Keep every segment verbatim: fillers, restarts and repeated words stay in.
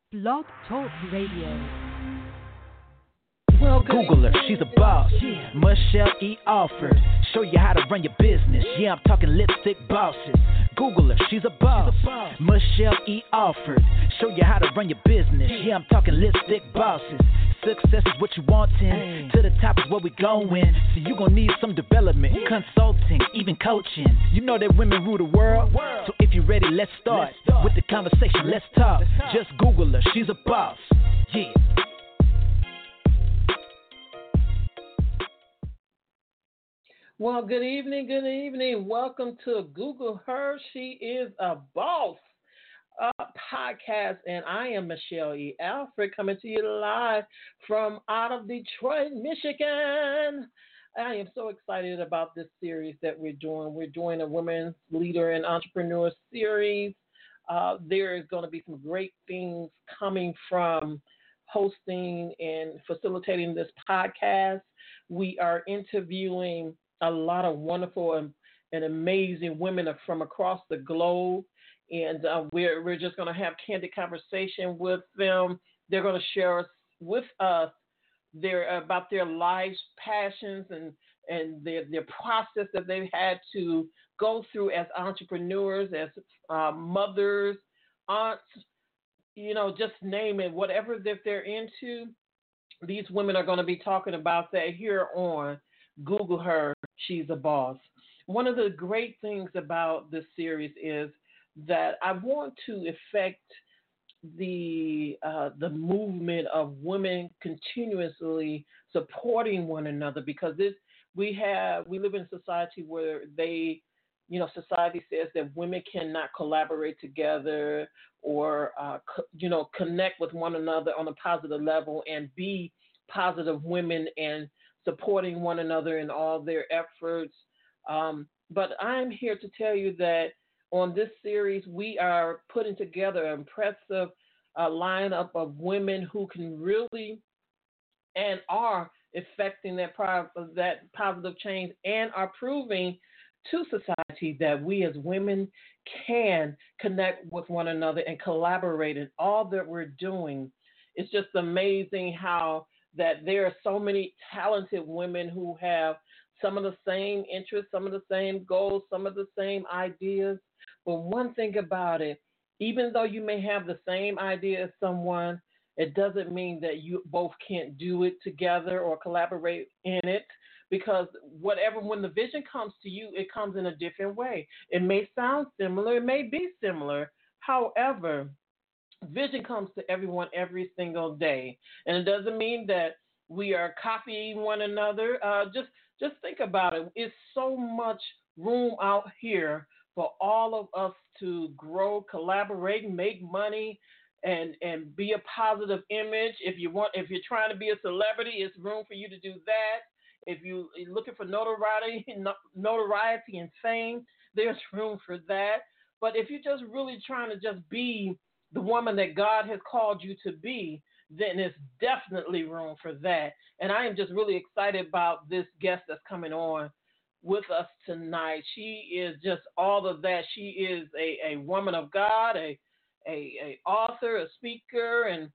Blog Talk Radio. Well, Google her, she's a boss. Michelle E. Alford, show you how to run your business. Yeah, I'm talking lipstick bosses. Google her, she's a boss. Michelle E. Alford, show you how to run your business. Yeah, I'm talking lipstick bosses. Success is what you wantin', to the top is where we going. So you gon' need some development, consulting, even coaching. You know that women rule the world, so if you're ready, let's start with the conversation. Let's talk. Just Google her, she's a boss. Yeah. Well, good evening, good evening. Welcome to Google Her. She is a boss uh, podcast, and I am Michelle E. Alfred coming to you live from out of Detroit, Michigan. I am so excited about this series that we're doing. We're doing a Women's Leader and Entrepreneur series. Uh, there is going to be some great things coming from hosting and facilitating this podcast. We are interviewing a lot of wonderful and, and amazing women from across the globe. And uh, we're, we're just going to have candid conversation with them. They're going to share with us their, about their lives, passions, and, and their, their process that they've had to go through as entrepreneurs, as uh, mothers, aunts, you know, just name it, whatever that they're into. These women are going to be talking about that here on Google Her, She's a Boss. One of the great things about this series is that I want to affect the uh, the movement of women continuously supporting one another, because this we have we live in a society where they you know society says that women cannot collaborate together or uh, co- you know connect with one another on a positive level and be positive women and supporting one another in all their efforts. Um, but I'm here to tell you that on this series, we are putting together an impressive uh, lineup of women who can really and are effecting that, pro- that positive change and are proving to society that we as women can connect with one another and collaborate in all that we're doing. It's just amazing how that there are so many talented women who have some of the same interests, some of the same goals, some of the same ideas. But one thing about it, even though you may have the same idea as someone, it doesn't mean that you both can't do it together or collaborate in it, because whatever, when the vision comes to you, it comes in a different way. It may sound similar, it may be similar. However, vision comes to everyone every single day, and it doesn't mean that we are copying one another. Uh, just just think about it. It's so much room out here for all of us to grow, collaborate, make money, and and be a positive image. If you want, if you're trying to be a celebrity, it's room for you to do that. If you, you're looking for notoriety, notoriety and fame, there's room for that. But if you're just really trying to just be the woman that God has called you to be, then there's definitely room for that. And I am just really excited about this guest that's coming on with us tonight. She is just all of that. She is a, a woman of God, a, a, a author, a speaker, and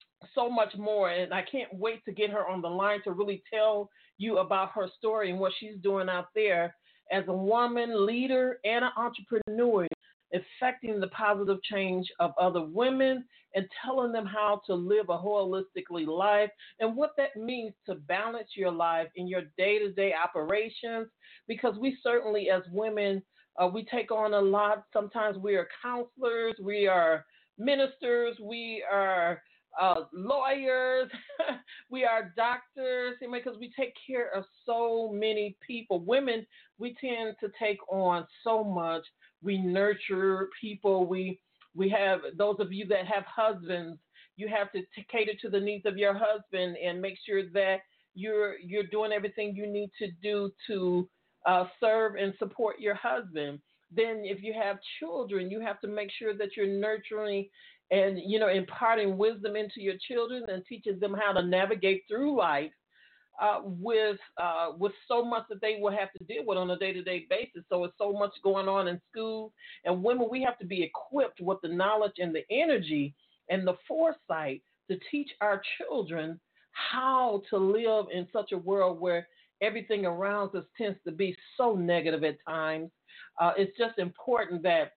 so much more. And I can't wait to get her on the line to really tell you about her story and what she's doing out there as a woman, leader, and an entrepreneur, affecting the positive change of other women and telling them how to live a holistically life and what that means to balance your life in your day-to-day operations. Because we certainly, as women, uh, we take on a lot. Sometimes we are counselors, we are ministers, we are uh, lawyers, we are doctors, because we take care of so many people. Women, we tend to take on so much. We nurture people. We we have those of you that have husbands. You have to t- cater to the needs of your husband and make sure that you're you're doing everything you need to do to uh, serve and support your husband. Then, if you have children, you have to make sure that you're nurturing and you know imparting wisdom into your children and teaching them how to navigate through life uh, with uh, with so much that they will have to deal with on a day-to-day basis. So it's so much going on in school. And women, we have to be equipped with the knowledge and the energy and the foresight to teach our children how to live in such a world where everything around us tends to be so negative at times. Uh, it's just important that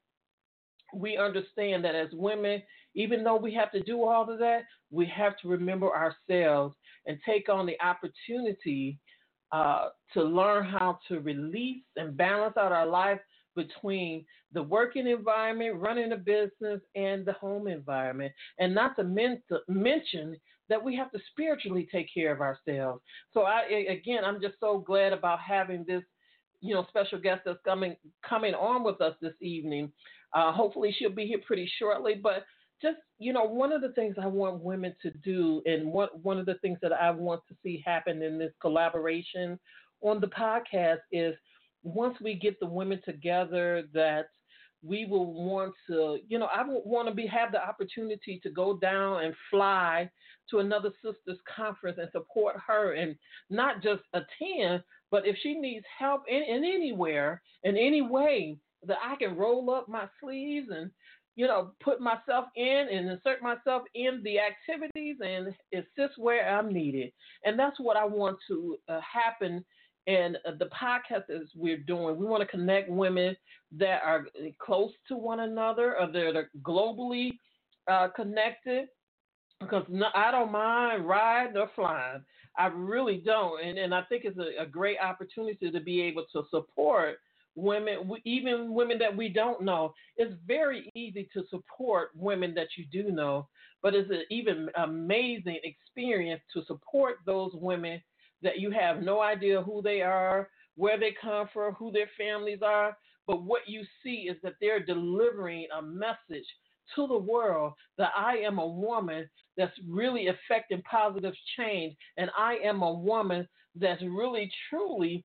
we understand that as women, even though we have to do all of that, we have to remember ourselves and take on the opportunity uh, to learn how to release and balance out our life between the working environment, running a business, and the home environment. And not to, men- to mention that we have to spiritually take care of ourselves. So I, again, I'm just so glad about having this, you know, special guest that's coming coming on with us this evening. Uh, hopefully she'll be here pretty shortly. But just, you know, one of the things I want women to do, and one, one of the things that I want to see happen in this collaboration on the podcast is once we get the women together, that we will want to, you know, I would want to be have the opportunity to go down and fly to another sister's conference and support her, and not just attend, but if she needs help in, in anywhere, in any way, that I can roll up my sleeves and, you know, put myself in and insert myself in the activities and assist where I'm needed. And that's what I want to uh, happen. And uh, the podcast is we're doing, we want to connect women that are close to one another, or that are globally uh, connected, because no, I don't mind riding or flying. I really don't. And, and I think it's a, a great opportunity to be able to support women, even women that we don't know. It's very easy to support women that you do know, but it's an even amazing experience to support those women that you have no idea who they are, where they come from, who their families are, but what you see is that they're delivering a message to the world that I am a woman that's really affecting positive change, and I am a woman that's really, truly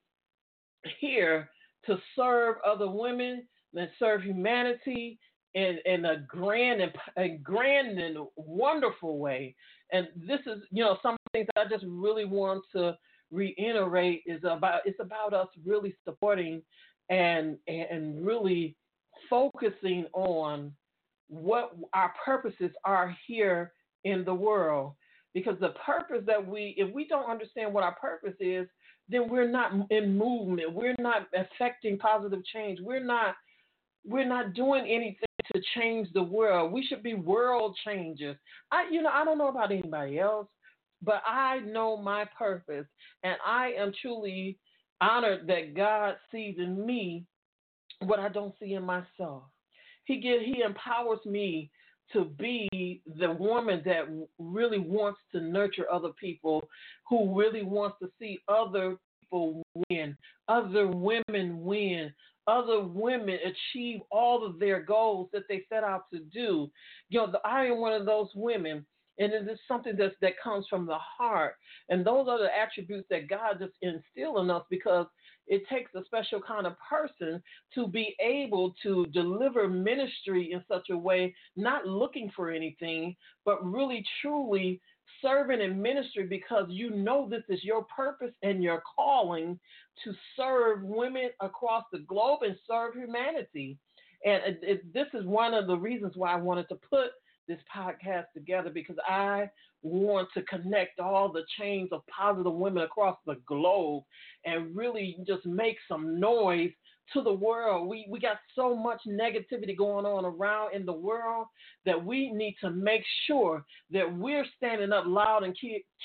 here to serve other women and serve humanity in, in a grand and a grand and wonderful way. And this is, you know, some things I just really want to reiterate is about, it's about us really supporting and and really focusing on what our purposes are here in the world. Because the purpose that we, if we don't understand what our purpose is, then we're not in movement. We're not affecting positive change. We're not we're not doing anything to change the world. We should be world changers. I you know, I don't know about anybody else, but I know my purpose, and I am truly honored that God sees in me what I don't see in myself. He get, he empowers me to be the woman that really wants to nurture other people, who really wants to see other people win, other women win, other women achieve all of their goals that they set out to do. You know, I am one of those women, and it is something that's, that comes from the heart. And those are the attributes that God just instill in us, because it takes a special kind of person to be able to deliver ministry in such a way, not looking for anything, but really truly serving in ministry because you know this is your purpose and your calling to serve women across the globe and serve humanity. And it, it, this is one of the reasons why I wanted to put this podcast together, because I want to connect all the chains of positive women across the globe and really just make some noise to the world. We we got so much negativity going on around in the world that we need to make sure that we're standing up loud and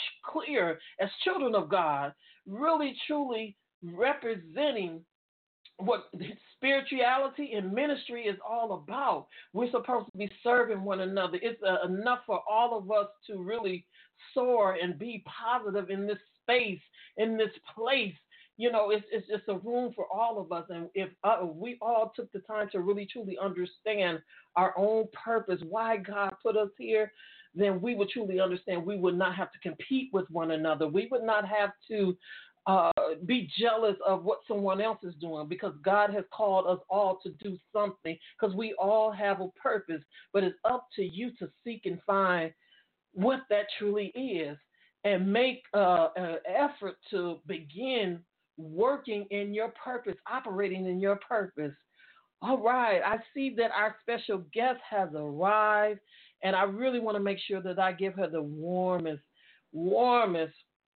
clear as children of God, really truly representing what spirituality and ministry is all about. We're supposed to be serving one another. It's uh, enough for all of us to really soar and be positive in this space, in this place. You know, it's it's just a room for all of us. And if uh, we all took the time to really truly understand our own purpose, why God put us here, then we would truly understand we would not have to compete with one another. We would not have to Uh, be jealous of what someone else is doing, because God has called us all to do something, because we all have a purpose, but it's up to you to seek and find what that truly is, and make uh, an effort to begin working in your purpose, operating in your purpose. All right, I see that our special guest has arrived, And I really want to make sure that I give her the warmest, warmest,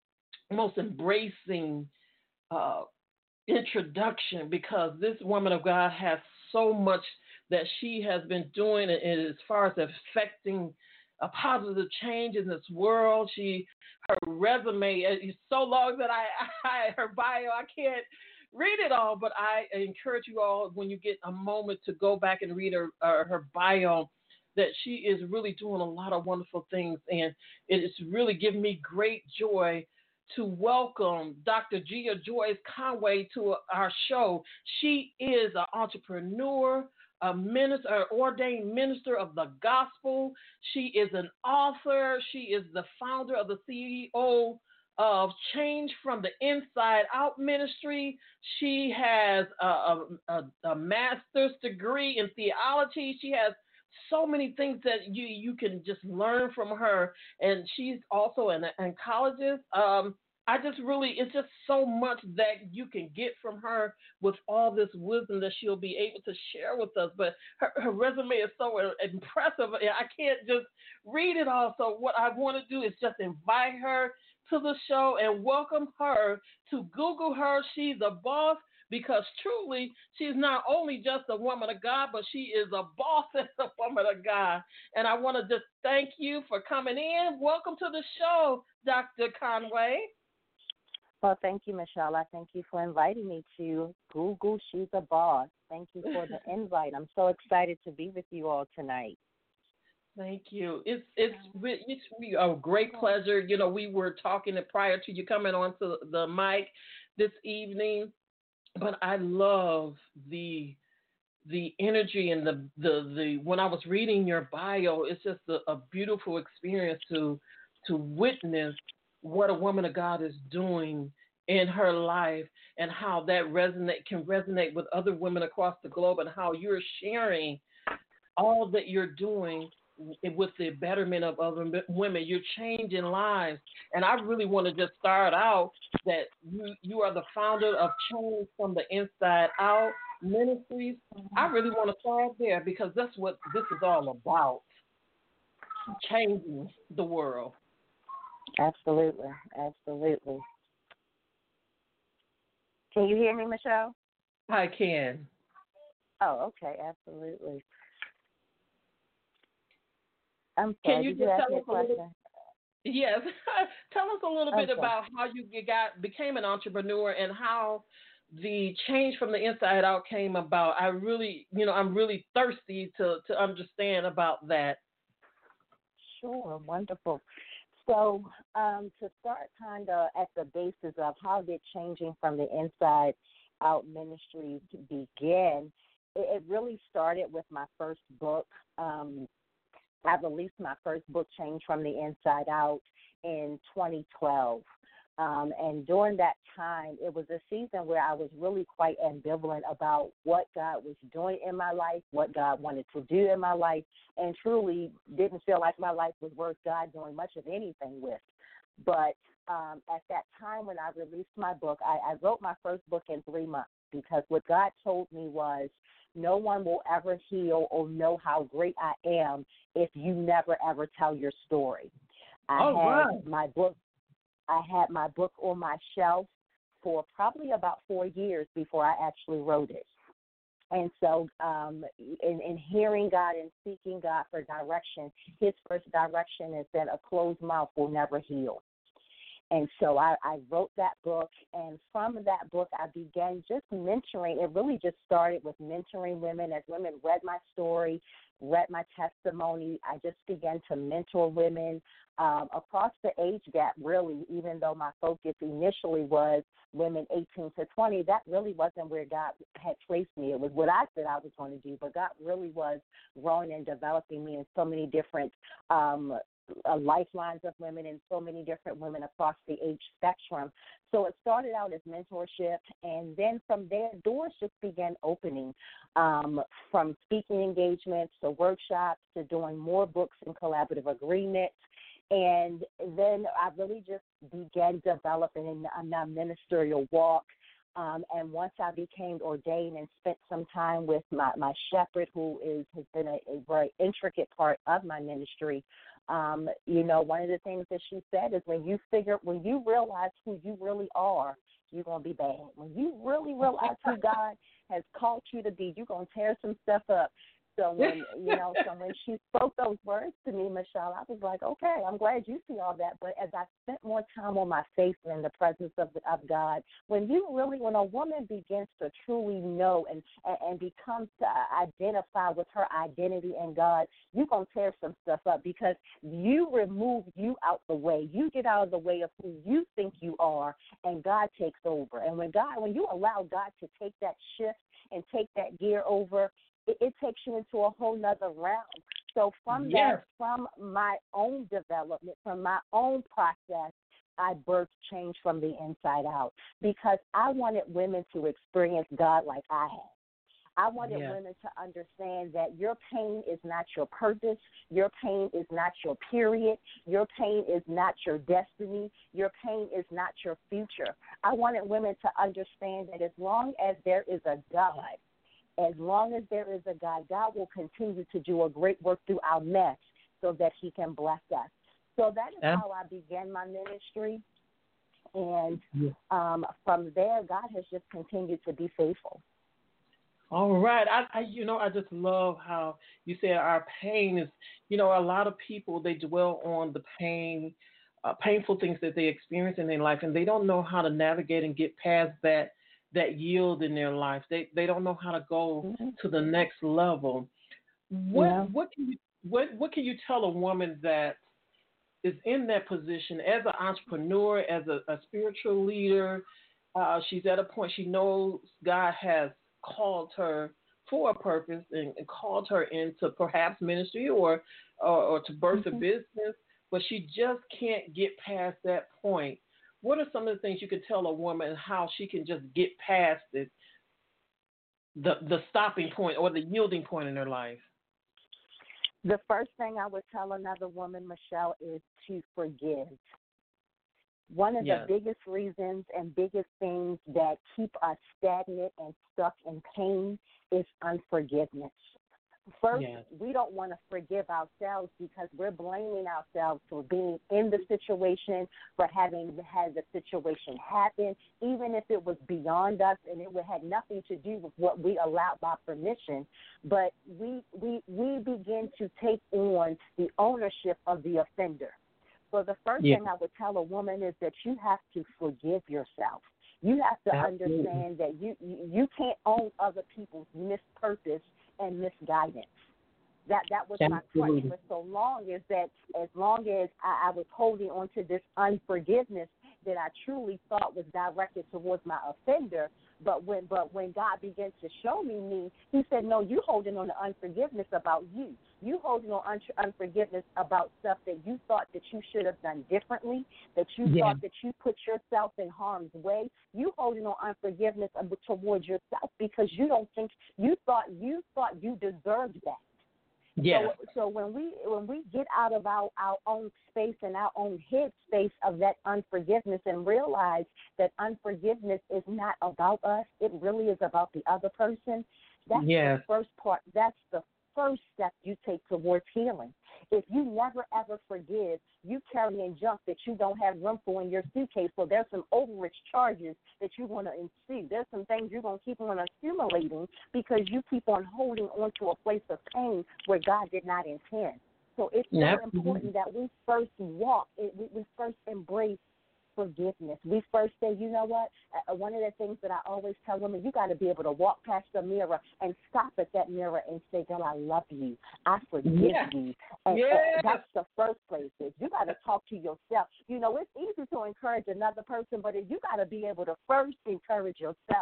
most embracing uh, introduction, because this woman of God has so much that she has been doing as far as affecting a positive change in this world. She, her resume is so long that I, I her bio, I can't read it all, but I encourage you all, when you get a moment, to go back and read her uh, her bio, that she is really doing a lot of wonderful things, and it is really giving me great joy to welcome Doctor Gia Joyce Conway to our show. She is an entrepreneur, a minister, an ordained minister of the gospel. She is an author. She is the founder of the C E O of Change from the Inside Out Ministry. She has a, a, a master's degree in theology. She has so many things that you, you can just learn from her. And she's also an oncologist. Um, I just really, it's just so much that you can get from her with all this wisdom that she'll be able to share with us. But her, her resume is so impressive. I can't just read it all. So what I want to do is just invite her to the show and welcome her to Google Her. She's a boss, because truly she's not only just a woman of God, but she is a boss and a woman of God. And I want to just thank you for coming in. Welcome to the show, Doctor Conway. Well, thank you, Michelle. I thank you for inviting me to Google She's a Boss. Thank you for the invite. I'm so excited to be with you all tonight. Thank you. It's it's it's a great pleasure. You know, we were talking prior to you coming onto the mic this evening, but I love the the energy and the the, the when I was reading your bio, it's just a, a beautiful experience to to witness what a woman of God is doing in her life, and how that resonate can resonate with other women across the globe, and how you're sharing all that you're doing with the betterment of other women. You're changing lives. And I really want to just start out that you, you are the founder of Change from the Inside Out Ministries. I really want to start there, because that's what this is all about, changing the world. Absolutely. Absolutely. Can you hear me, Michelle? I can. Oh, okay. Absolutely. I'm Can sorry. you Did just you ask tell me us a a little? question? Yes, tell us a little bit Okay. about how you got became an entrepreneur, and how the Change from the Inside Out came about. I really, you know, I'm really thirsty to to understand about that. Sure. Wonderful. So um, to start kind of at the basis of how did Changing from the Inside Out Ministries begin, it, it really started with my first book. Um, I released my first book, Change from the Inside Out, in twenty twelve. Um, and during that time, it was a season where I was really quite ambivalent about what God was doing in my life, what God wanted to do in my life, and truly didn't feel like my life was worth God doing much of anything with. But um, at that time when I released my book, I, I wrote my first book in three months, because what God told me was, no one will ever heal or know how great I am if you never, ever tell your story. I oh, had wow. my book. I had my book on my shelf for probably about four years before I actually wrote it. And so um, in, in hearing God and seeking God for direction, his first direction is that a closed mouth will never heal. And so I, I wrote that book, and from that book I began just mentoring. It really just started with mentoring women. As women read my story, read my testimony, I just began to mentor women um, across the age gap, really, even though my focus initially was women eighteen to twenty. That really wasn't where God had placed me. It was what I said I was going to do, but God really was growing and developing me in so many different um Uh, lifelines of women and so many different women across the age spectrum. So it started out as mentorship, and then from there, doors just began opening, um, from speaking engagements to workshops to doing more books and collaborative agreements. And then I really just began developing in a ministerial walk. Um, and once I became ordained and spent some time with my, my shepherd, who is has been a, a very intricate part of my ministry, um, you know, one of the things that she said is when you figure, when you realize who you really are, you're going to be bad. When you really realize who God has called you to be, you're going to tear some stuff up. So when, you know, so when she spoke those words to me, Michelle, I was like, okay, I'm glad you see all that. But as I spent more time on my face and in the presence of, of God, when you really, when a woman begins to truly know and, and, and becomes to identify with her identity in God, you're going to tear some stuff up because you remove you out the way. You get out of the way of who you think you are, and God takes over. And when God, when you allow God to take that shift and take that gear over, It, it takes you into a whole nother realm. So from yes. that, from my own development, from my own process, I birthed change from the inside out because I wanted women to experience God like I had. I wanted yes. women to understand that your pain is not your purpose. Your pain is not your period. Your pain is not your destiny. Your pain is not your future. I wanted women to understand that as long as there is a God, as long as there is a God, God will continue to do a great work through our mess so that he can bless us. So that is yeah. how I began my ministry. And yeah. um, from there, God has just continued to be faithful. All right. I, I, you know, I just love how you said our pain is, you know, a lot of people, they dwell on the pain, uh, painful things that they experience in their life, and they don't know how to navigate and get past that that yield in their life. They they don't know how to go Mm-hmm. to the next level. What Yeah. what can you what what can you tell a woman that is in that position as an entrepreneur, as a, a spiritual leader? Uh, she's at a point she knows God has called her for a purpose and, and called her into perhaps ministry or or, or to birth Mm-hmm. a business, but she just can't get past that point. What are some of the things you could tell a woman how she can just get past it, the the stopping point or the yielding point in her life? The first thing I would tell another woman, Michelle, is to forgive. One of Yes. the biggest reasons and biggest things that keep us stagnant and stuck in pain is unforgiveness. First, Yes. we don't want to forgive ourselves because we're blaming ourselves for being in the situation, for having had the situation happen, even if it was beyond us and it had nothing to do with what we allowed by permission. But we we we begin to take on the ownership of the offender. So the first Yeah. thing I would tell a woman is that you have to forgive yourself. You have to Absolutely. understand that you, you, you can't own other people's mispurpose and misguidance. That that was my Absolutely. crutch for so long, is that as long as I, I was holding on to this unforgiveness that I truly thought was directed towards my offender, but when but when God began to show me me, he said, no, you holding on to unforgiveness about you. You holding on un- unforgiveness about stuff that you thought that you should have done differently, that you Yeah. thought that you put yourself in harm's way. You holding on unforgiveness towards yourself because you don't think you thought you thought you deserved that. Yes. So, so when we when we get out of our, our own space and our own head space of that unforgiveness and realize that unforgiveness is not about us, it really is about the other person. That's Yes. the first part. That's the first step you take towards healing. If you never, ever forgive, you carrying junk that you don't have room for in your suitcase. So there's some overage charges that you're going to ensue. There's some things you're going to keep on accumulating because you keep on holding on to a place of pain where God did not intend. So it's so Yep. important that we first walk, we, we first embrace forgiveness. We first say, you know what, uh, one of the things that I always tell women, you got to be able to walk past the mirror and stop at that mirror and say, girl, I love you. I forgive Yeah. you. And, Yes. and that's the first place. Is you got to talk to yourself. You know, it's easy to encourage another person, but you got to be able to first encourage yourself.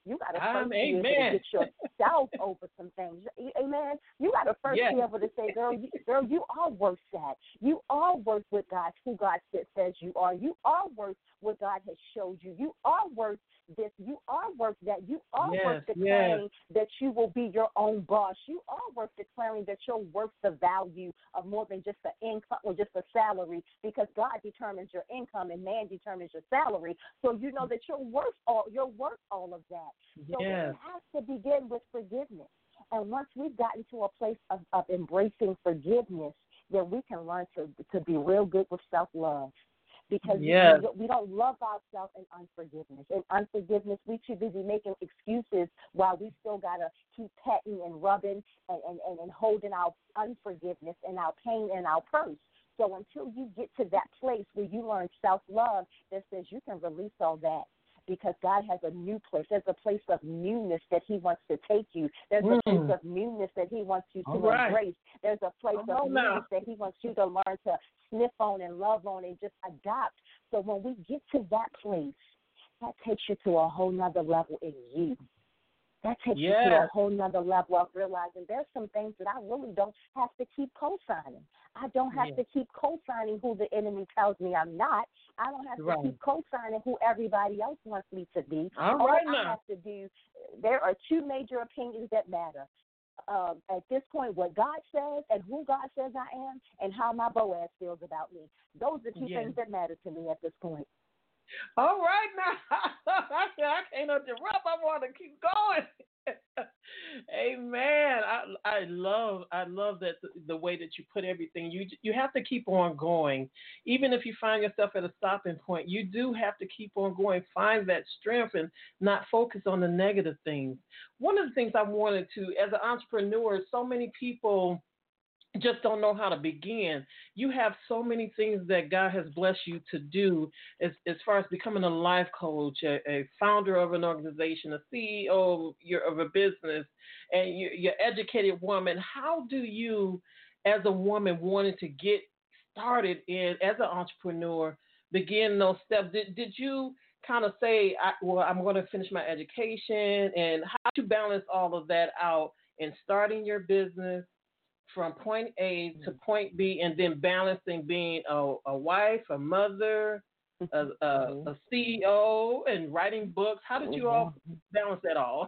You got to first Um, be able to amen. get yourself over some things. Amen. You got to first Yes. be able to say, girl, you, girl, you are worth that. You are worth what God, who God says you are. You are worth what God has showed you. You are worth this. You are worth that. You are Yes, worth yes. declaring that you will be your own boss. You are worth declaring that you're worth the value of more than just the income or just a salary, because God determines your income and man determines your salary. So you know that you're worth all you're worth all of that. So Yes. it has to begin with forgiveness. And once we've gotten to a place of, of embracing forgiveness, then we can learn to to be real good with self-love. Because Yes. we, we don't love ourselves in unforgiveness. In unforgiveness, we too busy making excuses while we still got to keep petting and rubbing and, and, and, and holding our unforgiveness and our pain in our purse. So until you get to that place where you learn self-love that says you can release all that, because God has a new place. There's a place of newness that he wants to take you. There's Mm. a place of newness that he wants you to All right. embrace. There's a place Come of on now. newness that he wants you to learn to sniff on and love on and just adopt. So when we get to that place, that takes you to a whole nother level in you. That takes you to Yes. a whole nother level of realizing there's some things that I really don't have to keep co-signing. I don't have Yes. to keep co-signing who the enemy tells me I'm not. I don't have to Right. keep co-signing who everybody else wants me to be. All All right I now. have to do, there are two major opinions that matter. Um, at this point, what God says and who God says I am, and how my Boaz feels about me. Those are two Yes. things that matter to me at this point. All right now. I said I can't interrupt. I want to keep going. Amen. I I love I love that the, the way that you put everything. You you have to keep on going, even if you find yourself at a stopping point. You do have to keep on going. Find that strength and not focus on the negative things. One of the things I wanted to, as an entrepreneur, so many people just don't know how to begin. You have so many things that God has blessed you to do as, as far as becoming a life coach, a, a founder of an organization, a C E O of, your, of a business, and you're, you're an educated woman. How do you, as a woman wanting to get started in as an entrepreneur, begin those steps? Did, did you kind of say, I, well, I'm going to finish my education, and how do you balance all of that out in starting your business from point A to point B, and then balancing being a, a wife, a mother, a, a, a C E O, and writing books? How did you all balance that all?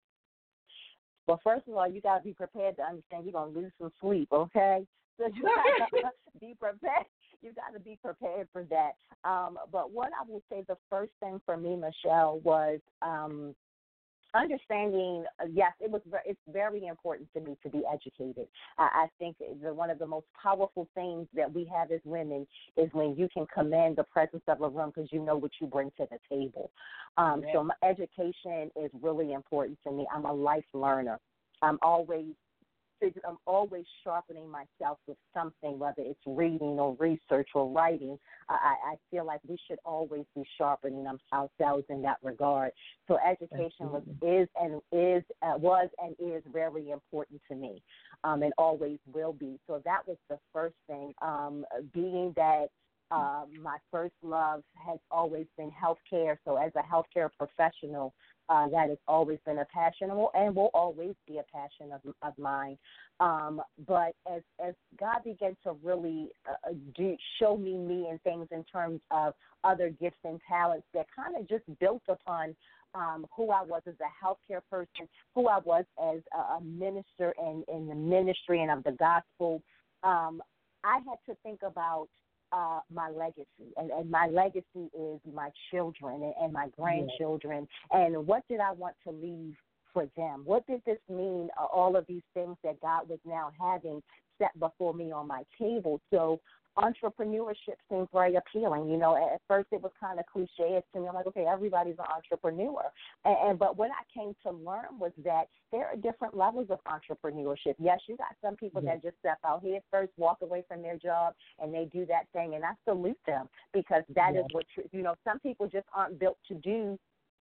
Well, first of all, you got to be prepared to understand you're going to lose some sleep, okay? So you got to be prepared. You got to be prepared for that. Um, but what I would say the first thing for me, Michelle, was um, understanding, uh, yes, it was. It's very important to me to be educated. I, I think the, one of the most powerful things that we have as women is when you can command the presence of a room because you know what you bring to the table. Um, Yeah. So my education is really important to me. I'm a life learner. I'm always I'm always sharpening myself with something, whether it's reading or research or writing. I, I feel like we should always be sharpening ourselves in that regard. So education was, is and is uh, was and is very important to me, um, and always will be. So that was the first thing. Um, being that uh, my first love has always been healthcare. So as a healthcare professional, Uh, that has always been a passion and will always be a passion of, of mine. Um, but as as God began to really uh, do, show me me and things in terms of other gifts and talents that kind of just built upon um, who I was as a healthcare person, who I was as a, a minister in, in the ministry and of the gospel, um, I had to think about Uh, my legacy, and, and my legacy is my children and, and my grandchildren, yeah. And what did I want to leave for them? What did this mean, uh, all of these things that God was now having set before me on my table? So entrepreneurship seems very appealing. You know, at first it was kind of cliche to me. I'm like, okay, everybody's an entrepreneur. And, and but what I came to learn was that there are different levels of entrepreneurship. Yes, you got some people yeah. that just step out here first, walk away from their job, and they do that thing. And I salute them because that yeah. is what, you know, some people just aren't built to do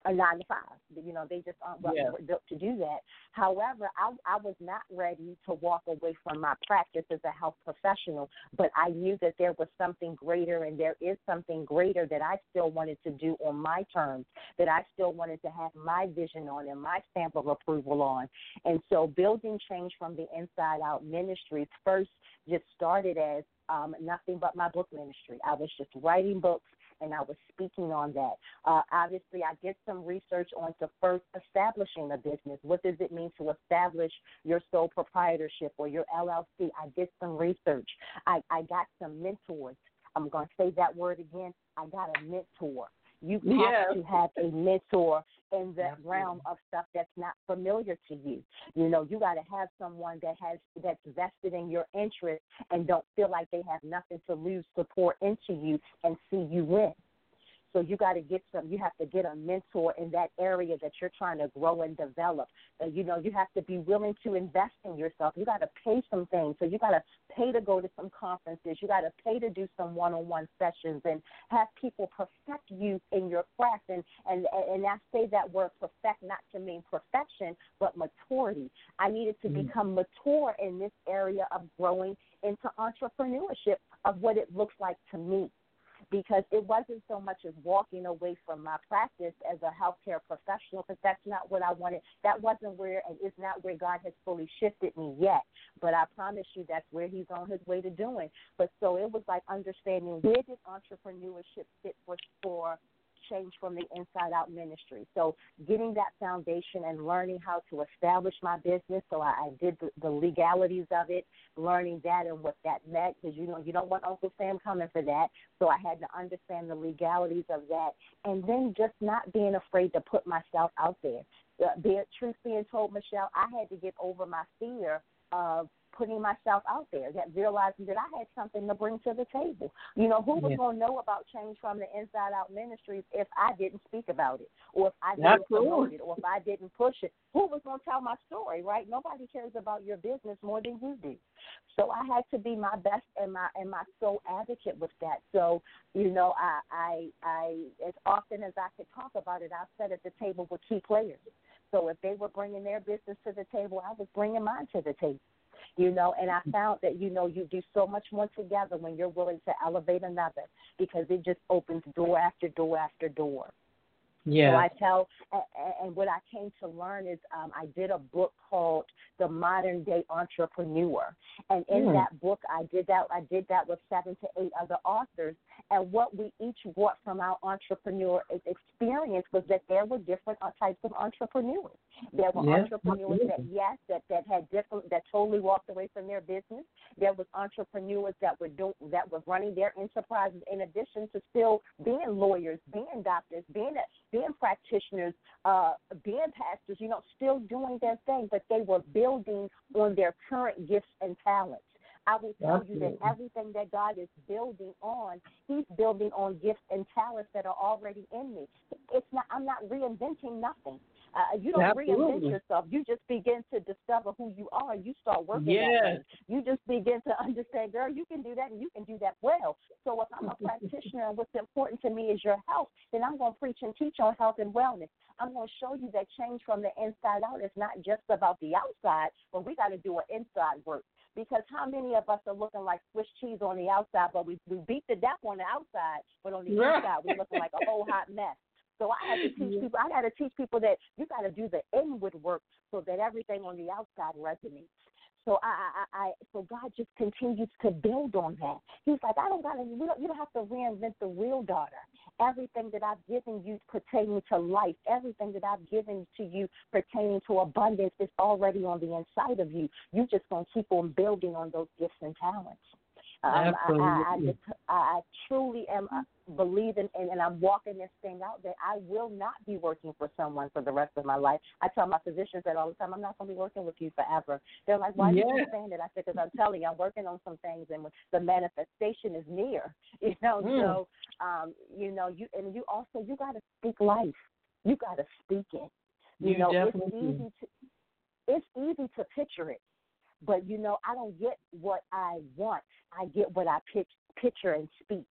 a nine to five. You know, they just aren't Yeah. built to do that. However, I, I was not ready to walk away from my practice as a health professional, but I knew that there was something greater, and there is something greater that I still wanted to do on my terms, that I still wanted to have my vision on and my stamp of approval on. And so building change from the inside out ministries first just started as um, nothing but my book ministry. I was just writing books, and I was speaking on that. Uh, obviously, I did some research on to first establishing a business. What does it mean to establish your sole proprietorship or your L L C? I did some research. I, I got some mentors. I'm going to say that word again. I got a mentor. You have Yeah. to have a mentor in the Absolutely. realm of stuff that's not familiar to you. You know, you got to have someone that has that's vested in your interest and don't feel like they have nothing to lose to pour into you and see you win. So you got to get some, you have to get a mentor in that area that you're trying to grow and develop. Uh, you know, you have to be willing to invest in yourself. You got to pay some things. So you got to pay to go to some conferences. You got to pay to do some one-on-one sessions and have people perfect you in your craft. And, and, and I say that word perfect not to mean perfection, but maturity. I needed to mm-hmm. become mature in this area of growing into entrepreneurship of what it looks like to me. Because it wasn't so much as walking away from my practice as a healthcare professional, because that's not what I wanted. That wasn't where, and it's not where God has fully shifted me yet. But I promise you that's where he's on his way to doing. But so it was like understanding where did entrepreneurship fit for, for change from the inside out ministry. So getting that foundation and learning how to establish my business. So I, I did the, the legalities of it, learning that and what that meant, because, you know, you don't want Uncle Sam coming for that. So I had to understand the legalities of that. And then just not being afraid to put myself out there. Uh, be, truth being told, Michelle, I had to get over my fear of putting myself out there, that realizing that I had something to bring to the table. You know, who was yeah. going to know about change from the inside out ministries if I didn't speak about it, or if I didn't Absolutely. promote it, or if I didn't push it? Who was going to tell my story, right? Nobody cares about your business more than you do. So I had to be my best and my and my sole advocate with that. So, you know, I, I, I as often as I could talk about it, I sat at the table with key players. So if they were bringing their business to the table, I was bringing mine to the table. You know, and I found that, you know, you do so much more together when you're willing to elevate another, because it just opens door after door after door. Yeah. So I tell, and what I came to learn is um, I did a book called The Modern Day Entrepreneur, and in mm. that book I did that I did that with seven to eight other authors, and what we each brought from our entrepreneur experience was that there were different types of entrepreneurs. There were yes, entrepreneurs absolutely. that yes, that, that had different that totally walked away from their business. There was entrepreneurs that were doing that were running their enterprises in addition to still being lawyers, being doctors, being being practitioners, uh, being pastors, you know, still doing their thing, but they were building on their current gifts and talents. I will tell Absolutely. you that everything that God is building on, he's building on gifts and talents that are already in me. It's not, I'm not reinventing nothing. Uh, you don't Absolutely. reinvent yourself. You just begin to discover who you are. You start working yes. that way. You just begin to understand, girl, you can do that and you can do that well. So if I'm a practitioner and what's important to me is your health, then I'm going to preach and teach on health and wellness. I'm going to show you that change from the inside out is not just about the outside, but we got to do an inside work. Because how many of us are looking like Swiss cheese on the outside, but we, we beat the death on the outside, but on the right. inside we're looking like a whole hot mess. So I had to teach people. I got to teach people that you got to do the inward work so that everything on the outside resonates. So I, I, I, so God just continues to build on that. He's like, I don't got to. You don't, you don't have to reinvent the wheel, daughter. Everything that I've given you pertaining to life, everything that I've given to you pertaining to abundance is already on the inside of you. You just gonna keep on building on those gifts and talents. Um, I, I, I, just, I truly am uh, believing, and, and I'm walking this thing out that I will not be working for someone for the rest of my life. I tell my physicians that all the time. I'm not going to be working with you forever. They're like, why yeah. are you saying that? I said, because I'm telling you, I'm working on some things, and the manifestation is near. You know, mm. so um, you know, you and you also you got to speak life. You got to speak it. You, you know, it's definitely easy to it's easy to picture it. But, you know, I don't get what I want. I get what I pitch, picture and speak.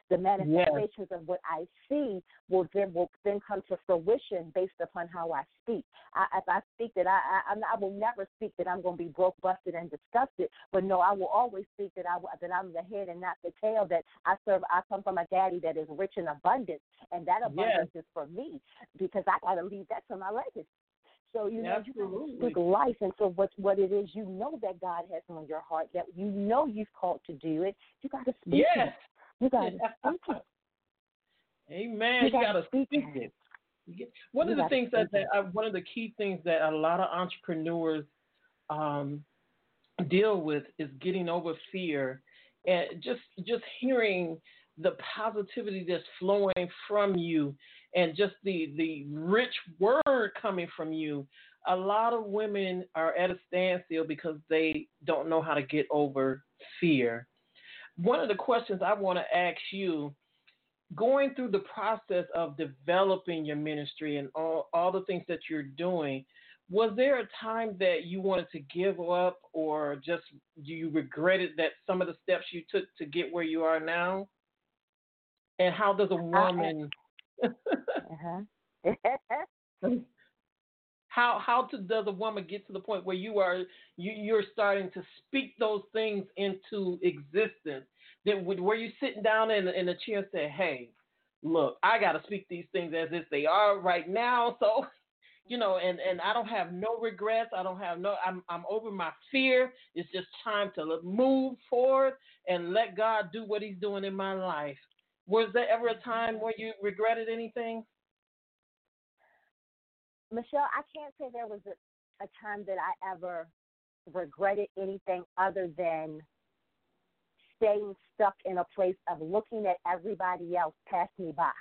The manifestations yes. of what I see will then will then come to fruition based upon how I speak. I, if I speak that I, I I will never speak that I'm going to be broke, busted, and disgusted. But no, I will always speak that I that I'm the head and not the tail. That I serve. I come from a daddy that is rich in abundance, and that abundance yes. is for me because I got to leave that to my legacy. So, you know, Absolutely. you speak life. And so what, what it is, you know that God has on your heart, that you know you've called to do it. You got to speak yes. it. You got to speak it. Amen. You, you got to speak it. it. One you of the things that, that it. uh, one of the key things that a lot of entrepreneurs um, deal with is getting over fear and just just hearing the positivity that's flowing from you and just the, the rich word coming from you. A lot of women are at a standstill because they don't know how to get over fear. One of the questions I want to ask you, going through the process of developing your ministry and all, all the things that you're doing, was there a time that you wanted to give up or just you regretted that some of the steps you took to get where you are now? And how does a woman uh-huh. how how to, does a woman get to the point where you are you, you're starting to speak those things into existence? That where you sitting down in, in a chair and say, "Hey, look, I got to speak these things as if they are right now." So, you know, and, and I don't have no regrets. I don't have no. I'm I'm over my fear. It's just time to move forward and let God do what He's doing in my life. Was there ever a time where you regretted anything? Michelle, I can't say there was a, a time that I ever regretted anything other than staying stuck in a place of looking at everybody else pass me by.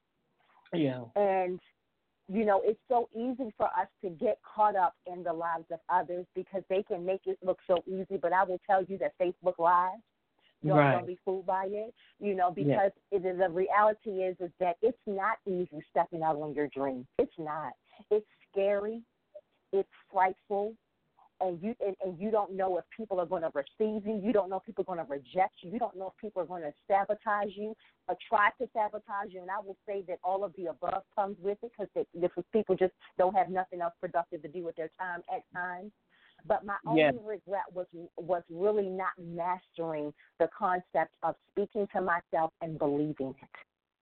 Yeah. And, you know, it's so easy for us to get caught up in the lives of others because they can make it look so easy. But I will tell you that Facebook Live, Don't, right. don't be fooled by it, you know, because yeah. it is, the reality is is that it's not easy stepping out on your dream. It's not. It's scary. It's frightful. And you and, and you don't know if people are going to receive you. You don't know if people are going to reject you. You don't know if people are going to sabotage you or try to sabotage you. And I will say that all of the above comes with it because people just don't have nothing else productive to do with their time at times. But my only yes. regret was was really not mastering the concept of speaking to myself and believing it.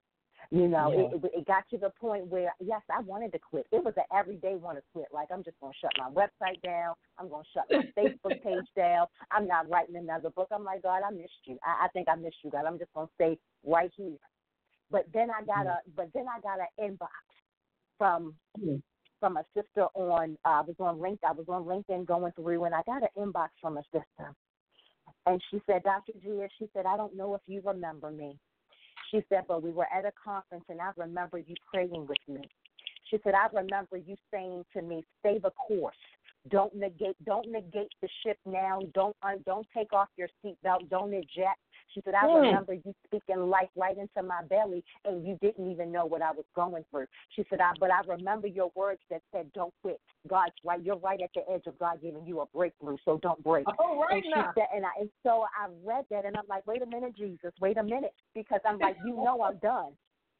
You know, yeah. it, it, it got to the point where, yes, I wanted to quit. It was an everyday want to quit. Like, I'm just going to shut my website down. I'm going to shut my Facebook page down. I'm not writing another book. I'm like, God, I missed you. I, I think I missed you, God. I'm just going to stay right here. But then I got a, but then I got an inbox from mm-hmm. from a sister on. Uh, I was on LinkedIn. I was on LinkedIn going through, and I got an inbox from a sister, and she said, Doctor Gia, she said, I don't know if you remember me. She said, but we were at a conference, and I remember you praying with me. She said, I remember you saying to me, stay the course. Don't negate Don't negate the ship now. Don't uh, don't take off your seatbelt. Don't eject. She said, I mm. remember you speaking life right into my belly, and you didn't even know what I was going through. She said, I, but I remember your words that said, don't quit. God's right. You're right at the edge of God giving you a breakthrough, so don't break. Oh, right and she now. Said, and, I, and so I read that, and I'm like, wait a minute, Jesus, wait a minute, because I'm like, you know I'm done.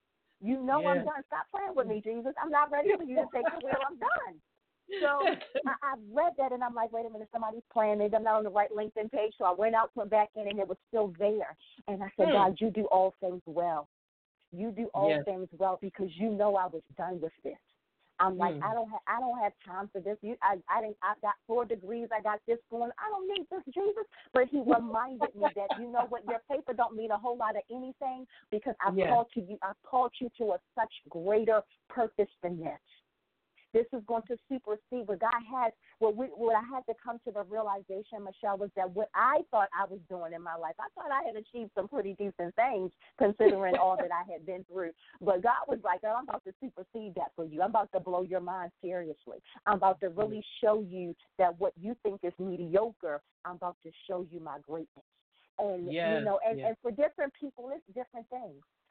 You know yeah. I'm done. Stop playing with me, Jesus. I'm not ready for you to take the wheel. I'm done. So I, I read that, and I'm like, wait a minute, somebody's playing. Maybe I'm not on the right LinkedIn page. So I went out, went back in, and it was still there. And I said, hmm. God, you do all things well. You do all yes. things well because you know I was done with this. I'm like, mm. I don't have, I don't have time for this. You, I, I didn't, I got four degrees. I got this going. I don't need this, Jesus. But He reminded me that you know what, your paper don't mean a whole lot of anything because I've yes. called to you. I've called you to a such greater purpose than this. This is going to supersede what God had. What, we, what I had to come to the realization, Michelle, was that what I thought I was doing in my life, I thought I had achieved some pretty decent things considering all that I had been through. But God was like, oh, I'm about to supersede that for you. I'm about to blow your mind seriously. I'm about to really show you that what you think is mediocre, I'm about to show you my greatness. And, yes, you know, and, yes. and for different people, it's different things.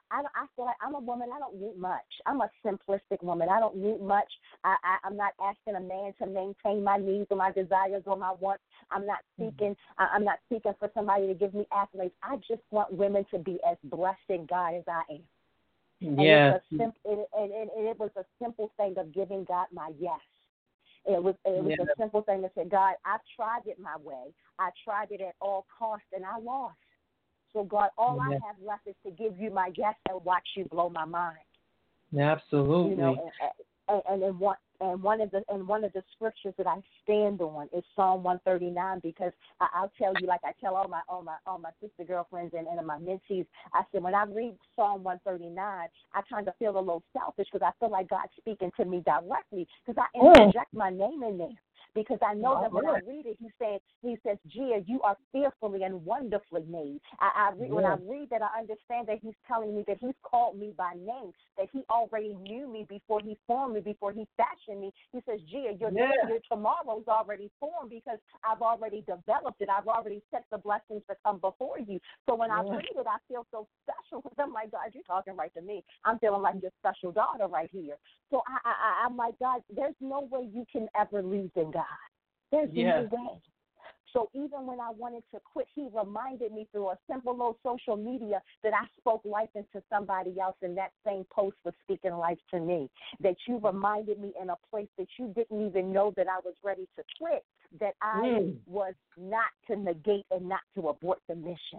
I, don't, I feel like I'm a woman. I don't need much. I'm a simplistic woman. I don't need much. I, I, I'm not asking a man to maintain my needs or my desires or my wants. I'm not seeking. I, I'm not seeking for somebody to give me accolades. I just want women to be as blessed in God as I am. Yeah. And, sim- and, and, and it was a simple thing of giving God my yes. It was it was Yeah. a simple thing to say, God, I've tried it my way. I tried it at all costs, and I lost. So, God, all Yeah. I have left is to give you my yes and watch you blow my mind. Absolutely. You know, and, and, and, one, and one of the and one of the scriptures that I stand on is Psalm one thirty-nine, because I, I'll tell you, like I tell all my all my all my sister girlfriends and, and my mentees, I said when I read Psalm one thirty-nine, I kind of feel a little selfish because I feel like God's speaking to me directly because I interject my name in there. Because I know that when I read it, he said, he says, Gia, you are fearfully and wonderfully made. I, I re- When I read that, I understand that he's telling me that he's called me by name, that he already knew me before he formed me, before he fashioned me. He says, Gia, your, Yeah. day, your tomorrow's already formed because I've already developed it. I've already set the blessings to come before you. So when yeah. I read it, I feel so special because I'm like, God, you're talking right to me. I'm feeling like your special daughter right here. So I, I, I'm like, God, there's no way you can ever lose in God. There's Yeah. no way. So even when I wanted to quit, he reminded me through a simple little social media that I spoke life into somebody else, and that same post was speaking life to me. That you reminded me in a place that you didn't even know that I was ready to quit, that I Mm. was not to negate and not to abort the mission.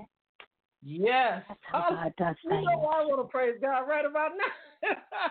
Yes. That's how God does You things. know, I want to praise God right about now.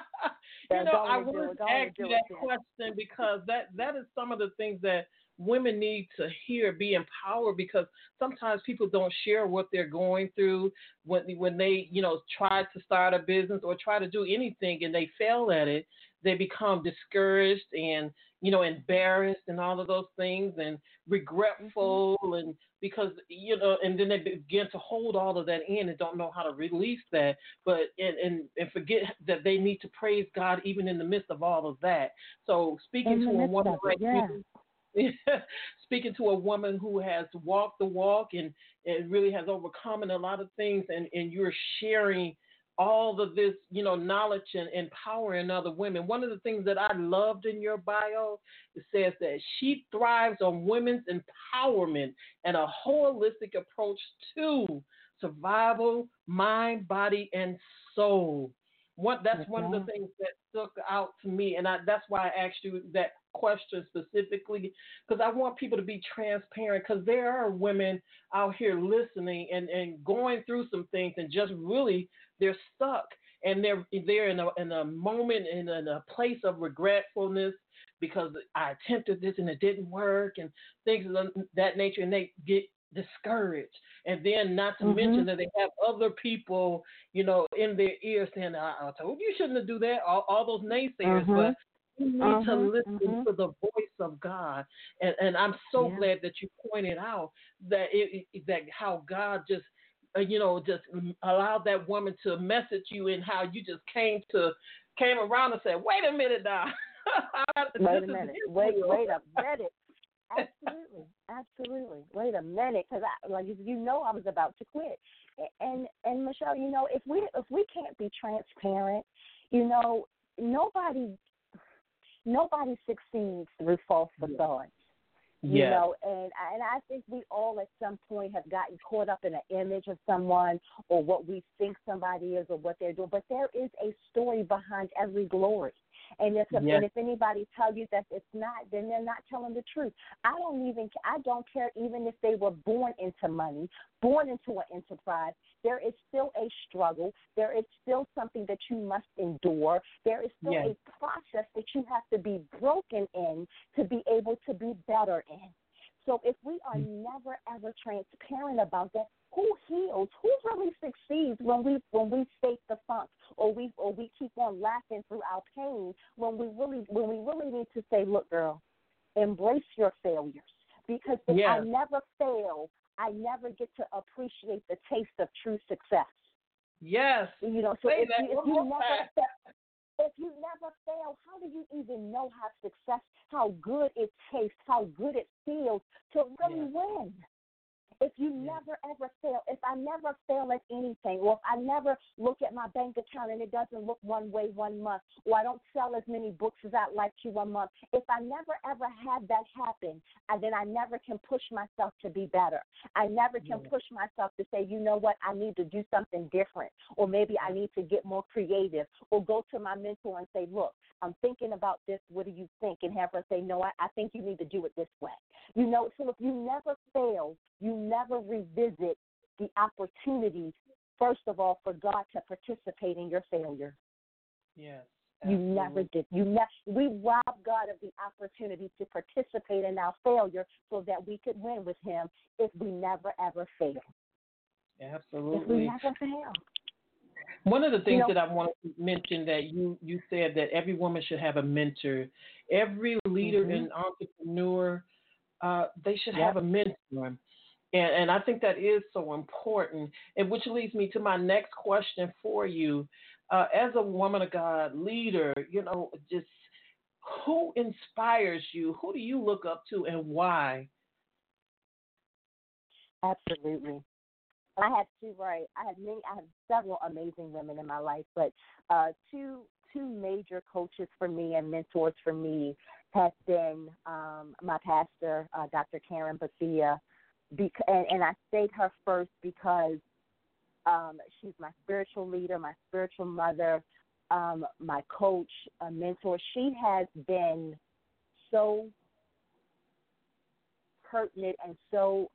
you know, I want to ask you that question because that, that is some of the things that women need to hear, be empowered, because sometimes people don't share what they're going through when when they, you know, try to start a business or try to do anything and they fail at it. They become discouraged and, you know, embarrassed and all of those things and regretful mm-hmm. and because, you know, and then they begin to hold all of that in and don't know how to release that, but and, and, and forget that they need to praise God even in the midst of all of that. So speaking to a woman like yeah. you, speaking to a woman who has walked the walk and, and really has overcome in a lot of things, and, and you're sharing all of this, you know, knowledge and empowering other women. One of the things that I loved in your bio, it says that she thrives on women's empowerment and a holistic approach to survival, mind, body, and soul. What that's okay. One of the things that stuck out to me, and I, that's why I asked you that question specifically, because I want people to be transparent, because there are women out here listening and, and going through some things and just really they're stuck and they're they're in a in a moment in a, in a place of regretfulness because I attempted this and it didn't work and things of that nature, and they get discouraged. And then not to mm-hmm. mention that they have other people, you know, in their ear saying, I, I told you shouldn't have do that, all, all those naysayers, mm-hmm. but you need mm-hmm. to listen mm-hmm. to the voice of God. And, and I'm so yeah. glad that you pointed out that it, it, that how God just, uh, you know, just allowed that woman to message you, and how you just came to, came around and said, wait a minute now. wait a minute. Wait, wait a minute. Absolutely, absolutely. Wait a minute, because I, like you know, I was about to quit. And and Michelle, you know, if we if we can't be transparent, you know, nobody nobody succeeds through false facades. You yeah. know, and and I think we all at some point have gotten caught up in an image of someone or what we think somebody is or what they're doing. But there is a story behind every glory. And if, yeah. and if anybody tells you that it's not, then they're not telling the truth. I don't even, I don't care even if they were born into money, born into an enterprise. There is still a struggle. There is still something that you must endure. There is still yeah. a process that you have to be broken in to be able to be better in. So if we are never, ever transparent about that, who heals? Who really succeeds when we when we fake the funk, or we or we keep on laughing through our pain when we really when we really need to say, look, girl, embrace your failures, because if yeah. I never fail, I never get to appreciate the taste of true success. Yes. You know, so say if that you, if one you more never time. fail, if you never fail, how do you even know how success, how good it tastes, how good it feels to really yeah. win? If you never, ever fail, if I never fail at anything, or if I never look at my bank account and it doesn't look one way one month, or I don't sell as many books as I'd like to one month, if I never, ever have that happen, and then I never can push myself to be better. I never can push myself to say, you know what, I need to do something different, or maybe I need to get more creative, or go to my mentor and say, look, I'm thinking about this. What do you think? And have her say, no, I, I think you need to do it this way. You know, so if you never fail, you never revisit the opportunities, first of all, for God to participate in your failure. Yes. You never did. You never. We robbed God of the opportunity to participate in our failure so that we could win with Him if we never, ever fail. Absolutely. If we never fail. One of the things you know, that I want to mention that you, you said that every woman should have a mentor. Every leader mm-hmm. and entrepreneur, uh, they should yep. have a mentor. And, and I think that is so important, and which leads me to my next question for you. Uh, as a woman of God, leader, you know, just who inspires you? Who do you look up to and why? Absolutely. I have two, right? I have many. I have several amazing women in my life, but uh, two two major coaches for me and mentors for me have been um, my pastor, uh, Doctor Karen Bethia, bec- and, and I state her first because um, she's my spiritual leader, my spiritual mother, um, my coach, a mentor. She has been so pertinent and so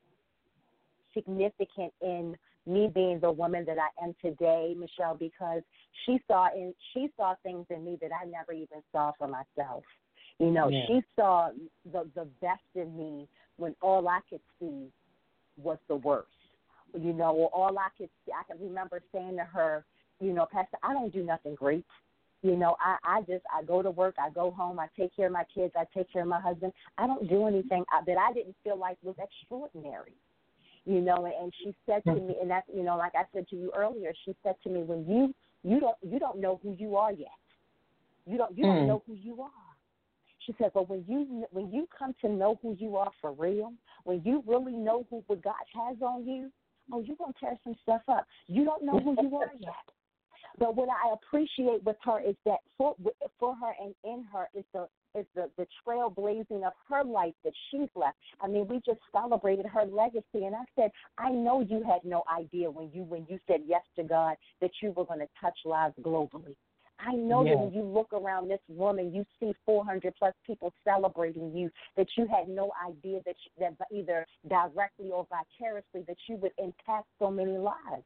significant in me being the woman that I am today, Michelle, because she saw in she saw things in me that I never even saw for myself. You know, yeah. she saw the the best in me when all I could see was the worst. You know, or all I could see, I can remember saying to her, you know, Pastor, I don't do nothing great. You know, I, I just, I go to work, I go home, I take care of my kids, I take care of my husband. I don't do anything that I didn't feel like was extraordinary. You know, and she said to me, and that's, you know, like I said to you earlier, she said to me, when you, you don't, you don't know who you are yet. You don't, you mm. don't know who you are. She said, but when you, when you come to know who you are for real, when you really know who, what God has on you, oh, you're going to tear some stuff up. You don't know who you are yet. But what I appreciate with her is that for, for her and in her is the, is the, the trailblazing of her life that she's left. I mean, we just celebrated her legacy, and I said, I know you had no idea when you when you said yes to God that you were going to touch lives globally. I know yeah. that when you look around this woman, you see four hundred plus people celebrating you, that you had no idea that, you, that either directly or vicariously that you would impact so many lives.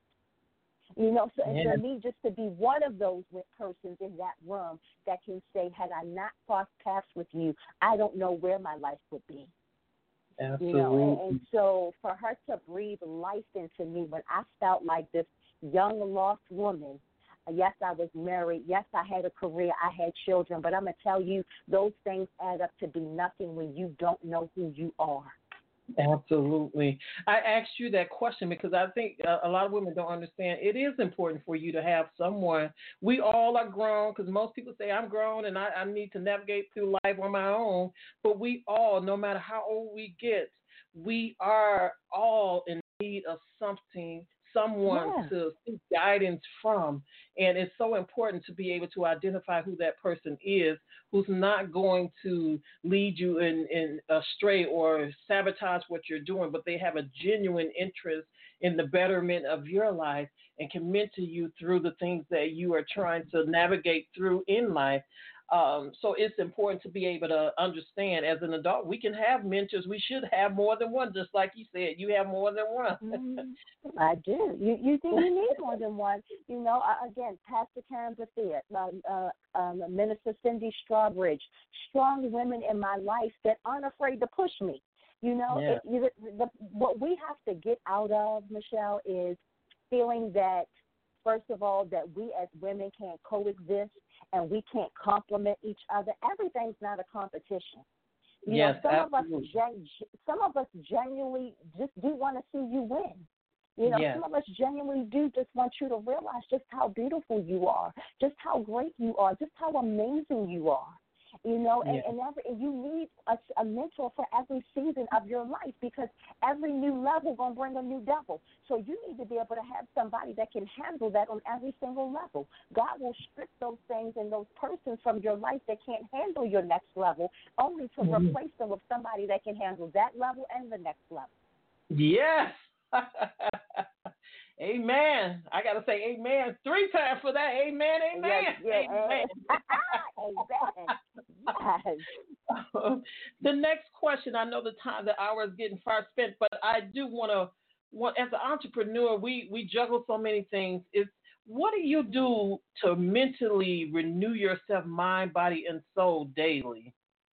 You know, so and yeah. for me, just to be one of those persons in that room that can say, had I not crossed paths with you, I don't know where my life would be. Absolutely. You know, and, and so for her to breathe life into me when I felt like this young, lost woman, yes, I was married. Yes, I had a career. I had children. But I'm going to tell you, those things add up to be nothing when you don't know who you are. Absolutely. I asked you that question because I think a lot of women don't understand. It is important for you to have someone. We all are grown because most people say I'm grown and I, I need to navigate through life on my own. But we all, no matter how old we get, we are all in need of something, someone yeah. to seek guidance from. And it's so important to be able to identify who that person is, who's not going to lead you in, in astray or sabotage what you're doing, but they have a genuine interest in the betterment of your life and can mentor you through the things that you are trying to navigate through in life. Um, so it's important to be able to understand as an adult, we can have mentors. We should have more than one, just like you said. You have more than one. mm, I do. You you think you need more than one. You know, uh, again, Pastor Karen Bethia, uh, uh, um, Minister Cindy Strawbridge, strong women in my life that aren't afraid to push me. You know, yeah. it, you, the, what we have to get out of, Michelle, is feeling that, first of all, that we as women can't coexist and we can't complement each other. Everything's not a competition. You yes, know, some absolutely. of us, gen- some of us genuinely just do want to see you win. You know, yes. some of us genuinely do just want you to realize just how beautiful you are, just how great you are, just how amazing you are. You know, and, Yeah. and, every, and you need a, a mentor for every season of your life, because every new level going to bring a new devil. So you need to be able to have somebody that can handle that on every single level. God will strip those things and those persons from your life that can't handle your next level, only to Mhm. replace them with somebody that can handle that level and the next level. Yes. Amen. I got to say amen three times for that. Amen, amen, Yes, yeah, amen. Amen. Yes. The next question, I know the time, the hour is getting far spent, but I do want to, want, as an entrepreneur, we, we juggle so many things. Is what do you do to mentally renew yourself, mind, body, and soul daily?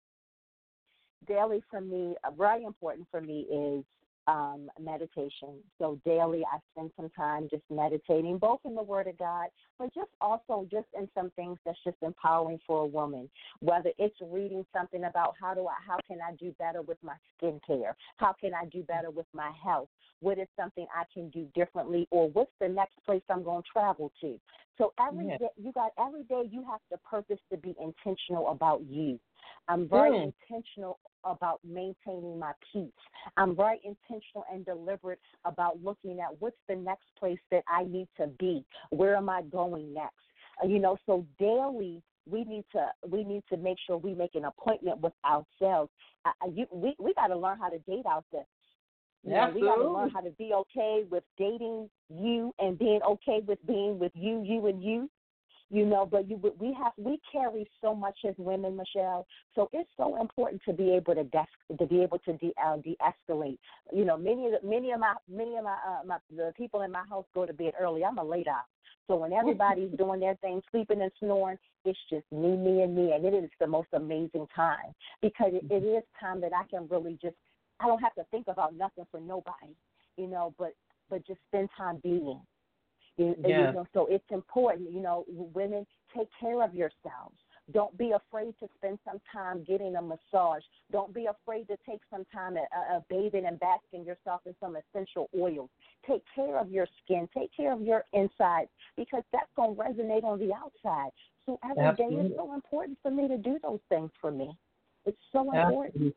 Daily for me, uh, very important for me is um, meditation. So daily I spend some time just meditating, both in the Word of God, but just also just in some things that's just empowering for a woman, whether it's reading something about how do I, how can I do better with my skincare? How can I do better with my health? What is something I can do differently, or what's the next place I'm going to travel to? So every Yeah. day, you got every day you have the purpose to be intentional about you. I'm very Mm. intentional about maintaining my peace. I'm very intentional and deliberate about looking at what's the next place that I need to be. Where am I going next? Uh, you know, so daily we need to we need to make sure we make an appointment with ourselves. Uh, you, we we got to learn how to date out there. You know, we got to learn how to be okay with dating you and being okay with being with you, you and you. You know, but you, we have we carry so much as women, Michelle. So it's so important to be able to des- to be able to de- uh, de-escalate. You know, many of the, many of my many of my, uh, my the people in my house go to bed early. I'm a late owl. So when everybody's doing their thing, sleeping and snoring, it's just me, me, and me, and it is the most amazing time, because it, it is time that I can really just I don't have to think about nothing for nobody, you know, but but just spend time being. You, Yeah. you know, so it's important, you know, women, take care of yourselves. Don't be afraid to spend some time getting a massage. Don't be afraid to take some time at, uh, bathing and basking yourself in some essential oils. Take care of your skin. Take care of your insides, because that's going to resonate on the outside. So every Absolutely. day it's so important for me to do those things for me. It's so important. Absolutely.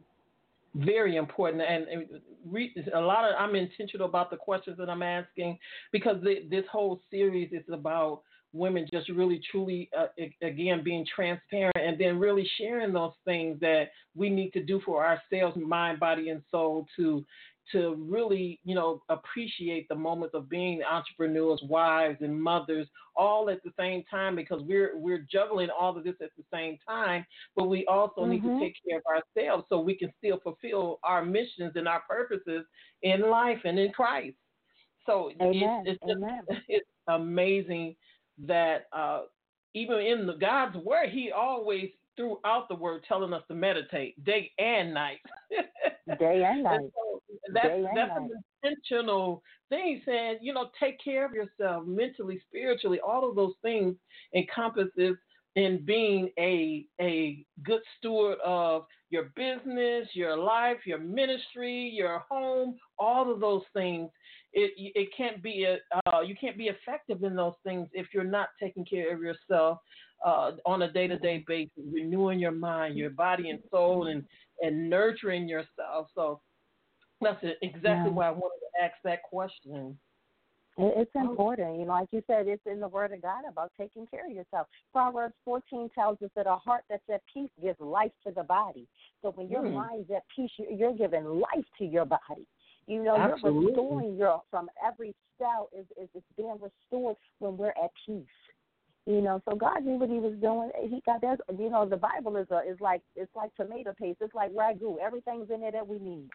Very important, and re, a lot of I'm intentional about the questions that I'm asking, because the, this whole series is about women just really truly uh, again being transparent, and then really sharing those things that we need to do for ourselves, mind, body, and soul, to to really, you know, appreciate the moments of being entrepreneurs, wives, and mothers, all at the same time, because we're we're juggling all of this at the same time. But we also mm-hmm. need to take care of ourselves so we can still fulfill our missions and our purposes in life and in Christ. So Amen. it's, it's, just, Amen. it's amazing that uh, even in the God's word, He always throughout the word telling us to meditate day and night. Day and night. And so that's day and that's night. an intentional thing, saying, you know, take care of yourself mentally, spiritually. All of those things encompasses in being a a good steward of your business, your life, your ministry, your home, all of those things. It it can't be a uh, you can't be effective in those things if you're not taking care of yourself uh, on a day-to-day basis, renewing your mind, your body and soul, and and nurturing yourself. So that's exactly yeah. why I wanted to ask that question. It's important. You know, like you said, it's in the Word of God about taking care of yourself. Proverbs fourteen tells us that a heart that's at peace gives life to the body. So when your mm. mind's at peace, you're giving life to your body. You know, Absolutely. You're restoring your, from every cell is, is, is being restored when we're at peace. You know, so God knew what He was doing. He got that. You know, the Bible is a, is like it's like tomato paste. It's like ragu. Everything's in there that we need.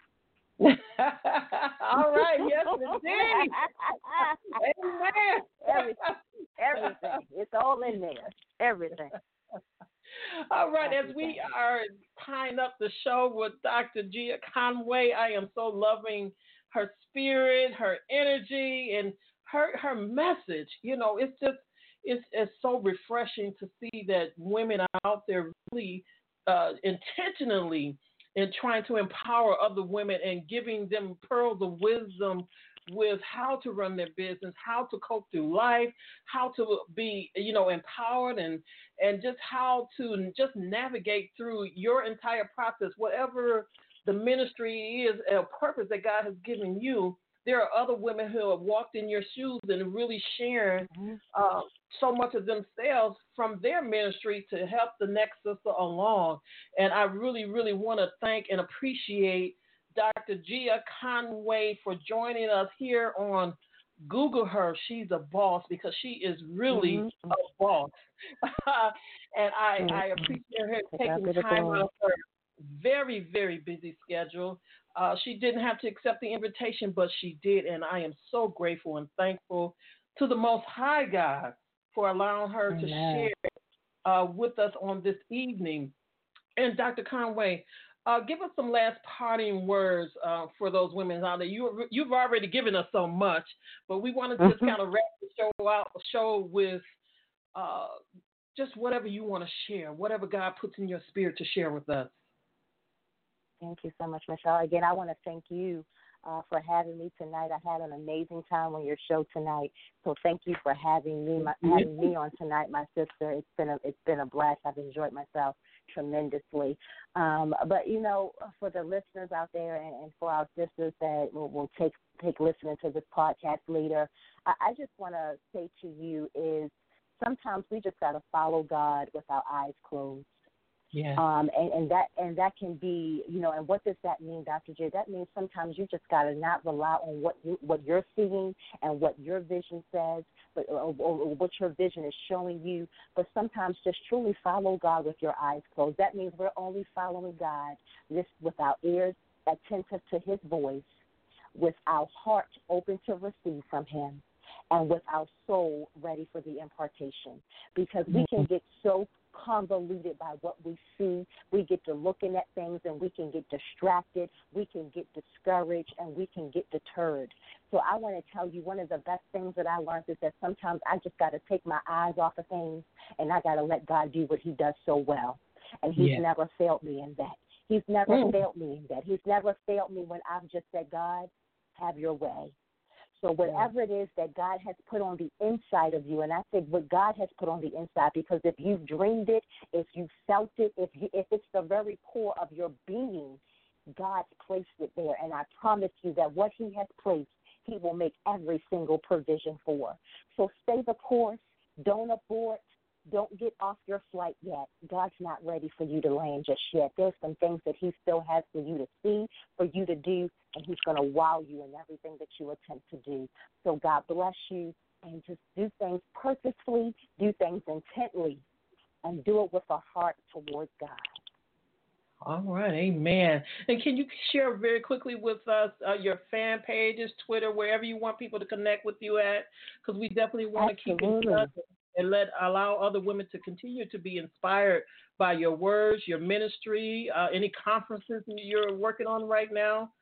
All right, yes, indeed. Amen. Everything, everything. It's all in there. Everything. All right, as we are tying up the show with Doctor Gia Conway, I am so loving her spirit, her energy, and her her message. You know, it's just it's it's so refreshing to see that women are out there really uh, intentionally in trying to empower other women and giving them pearls of wisdom with how to run their business, how to cope through life, how to be, you know, empowered, and and just how to just navigate through your entire process, whatever the ministry is, a purpose that God has given you. There are other women who have walked in your shoes and really sharing uh, so much of themselves from their ministry to help the next sister along. And I really, really want to thank and appreciate Doctor Gia Conway for joining us here on Google Her. She's a boss, because she is really mm-hmm. a boss. And I, mm-hmm. I appreciate her taking time out of her very, very busy schedule. Uh, she didn't have to accept the invitation, but she did, and I am so grateful and thankful to the Most High God for allowing her Amen. to share uh, with us on this evening. And Doctor Conway, uh, give us some last parting words uh, for those women out there. You, you've already given us so much, but we want to just kind of wrap the show out, show with uh, just whatever you want to share, whatever God puts in your spirit to share with us. Thank you so much, Michelle. Again, I want to thank you uh, for having me tonight. I had an amazing time on your show tonight. So thank you for having me, my, having me on tonight, my sister. It's been a it's been a blast. I've enjoyed myself tremendously. Um, but you know, for the listeners out there, and, and for our sisters that will, will take take listening to this podcast later, I, I just want to say to you is sometimes we just got to follow God with our eyes closed. Yeah. Um, and, and that and that can be, you know, and what does that mean, Doctor J? That means sometimes you just got to not rely on what you, what you're seeing and what your vision says, but or, or what your vision is showing you. But sometimes just truly follow God with your eyes closed. That means we're only following God this with our ears attentive to His voice, with our heart open to receive from Him, and with our soul ready for the impartation. Because we can get so convoluted by what we see. We get to looking at things and we can get distracted. We can get discouraged and we can get deterred. So I want to tell you, one of the best things that I learned is that sometimes I just got to take my eyes off of things and I got to let God do what He does so well. And He's yeah. never failed me in that. He's never mm. failed me in that. He's never failed me when I've just said, God, have your way. So whatever it is that God has put on the inside of you, and I said what God has put on the inside, because if you've dreamed it, if you felt it, if you, if it's the very core of your being, God's placed it there. And I promise you that what He has placed, He will make every single provision for. So stay the course. Don't abort. Don't get off your flight yet. God's not ready for you to land just yet. There's some things that He still has for you to see, for you to do, and He's going to wow you in everything that you attempt to do. So God bless you, and just do things purposefully, do things intently, and do it with a heart towards God. All right, amen. And can you share very quickly with us uh, your fan pages, Twitter, wherever you want people to connect with you at? Because we definitely want to keep in touch and let allow other women to continue to be inspired by your words, your ministry, uh, any conferences you're working on right now.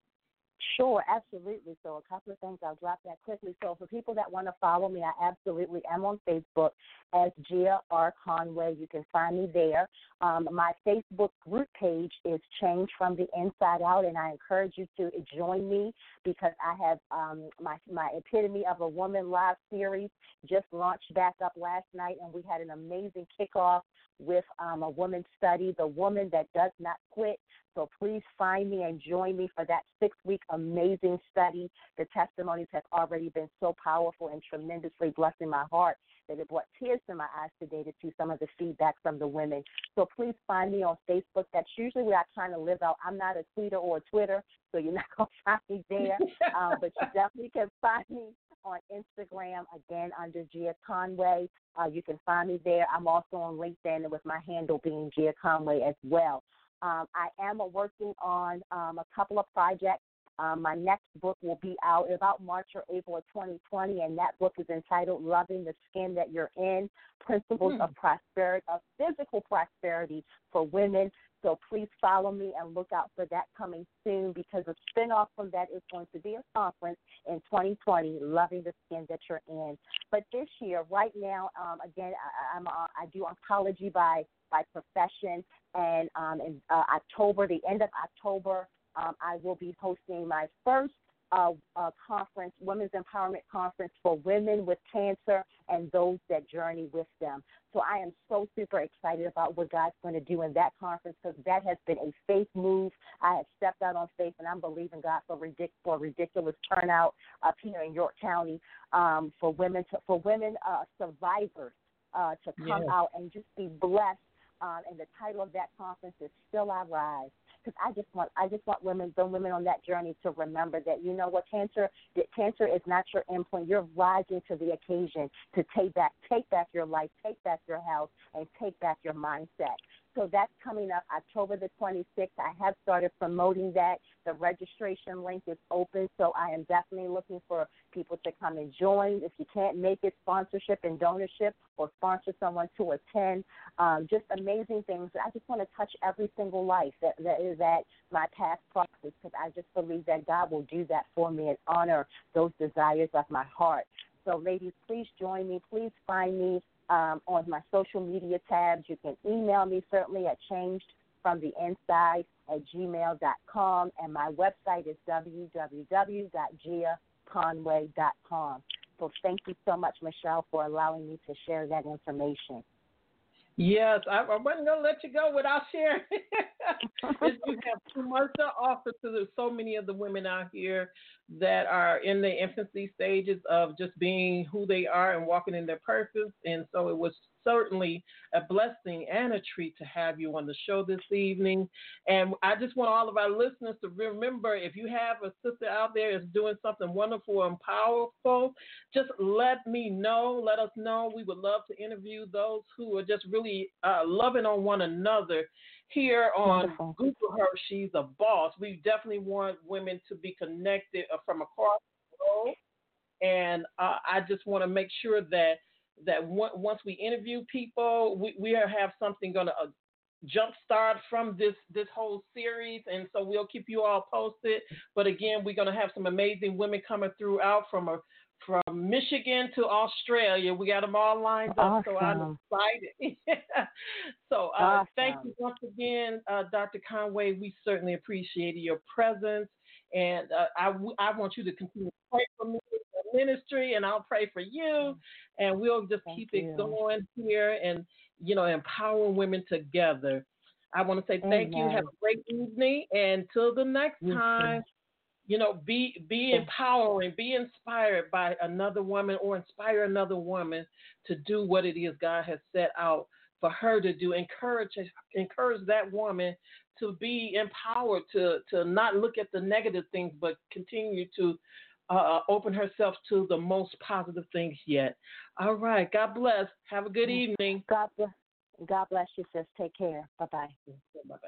Sure, absolutely. So a couple of things, I'll drop that quickly. So for people that want to follow me, I absolutely am on Facebook as Gia R. Conway. You can find me there. Um, my Facebook group page is Change from the Inside Out, and I encourage you to join me because I have um, my, my Epitome of a Woman live series just launched back up last night, and we had an amazing kickoff with um, a woman's study, The Woman That Does Not Quit. So please find me and join me for that six-week amazing study. The testimonies have already been so powerful and tremendously blessing my heart that it brought tears to my eyes today to see some of the feedback from the women. So please find me on Facebook. That's usually where I kind of live out. I'm not a tweeter or a Twitter, so you're not going to find me there. um, but you definitely can find me on Instagram, again, under Gia Conway. Uh, you can find me there. I'm also on LinkedIn with my handle being Gia Conway as well. Um, I am working on um, a couple of projects. Um, my next book will be out in about March or April of twenty twenty, and that book is entitled Loving the Skin That You're In, Principles mm. of Prosperity, of Physical Prosperity for Women. So please follow me and look out for that coming soon, because a spinoff from that is going to be a conference in twenty twenty, Loving the Skin That You're In. But this year, right now, um, again, I, I'm, uh, I do oncology by, by profession, and um, in uh, October, the end of October, um, I will be hosting my first uh, uh, conference, Women's Empowerment Conference for women with cancer and those that journey with them. So I am so super excited about what God's going to do in that conference, because that has been a faith move. I have stepped out on faith, and I'm believing God for, ridic- for ridiculous turnout up here in York County um, for women to, for women uh, survivors uh, to come yes. out and just be blessed. Um, and the title of that conference is Still I Rise. Because I just want, I just want women, the women on that journey to remember that, you know what, cancer, that cancer is not your endpoint. You're rising to the occasion to take back, take back your life, take back your health, and take back your mindset. So that's coming up October the twenty-sixth. I have started promoting that. The registration link is open, so I am definitely looking for people to come and join. If you can't make it, sponsorship and donorship, or sponsor someone to attend. Um, just amazing things. I just want to touch every single life that, that is at my past process, because I just believe that God will do that for me and honor those desires of my heart. So, ladies, please join me. Please find me Um, on my social media tabs. You can email me certainly at changedfromtheinside at gmail dot com, and my website is w w w dot gia conway dot com. So thank you so much, Michelle, for allowing me to share that information. Yes, I, I wasn't going to let you go without sharing. You have too much to offer to the, so many of the women out here that are in the infancy stages of just being who they are and walking in their purpose. And so it was certainly a blessing and a treat to have you on the show this evening. And I just want all of our listeners to remember, if you have a sister out there that's doing something wonderful and powerful, just let me know. Let us know. We would love to interview those who are just really uh, loving on one another here on Wonderful. Google Her, She's a Boss. We definitely want women to be connected from across the world. And uh, I just want to make sure that that w- once we interview people, we, we have something going to uh, jumpstart from this, this whole series. And so we'll keep you all posted. But again, we're going to have some amazing women coming throughout from a, from Michigan to Australia. We got them all lined up, Awesome. so I'm excited. so uh, Awesome. Thank you once again, uh, Doctor Conway. We certainly appreciate your presence. And uh, I, w- I want you to continue to pray for me, for ministry, and I'll pray for you. And we'll just Thank keep you. it going here and, you know, empowering women together. I want to say thank Amen. you. Have a great evening. And till the next You time, too. you know, be be empowering, be inspired by another woman, or inspire another woman to do what it is God has set out for her to do. Encourage encourage that woman to be empowered, to, to not look at the negative things, but continue to uh, open herself to the most positive things yet. All right. God bless. Have a good evening. God bless. God bless you, sis. Take care. Bye-bye. Bye-bye.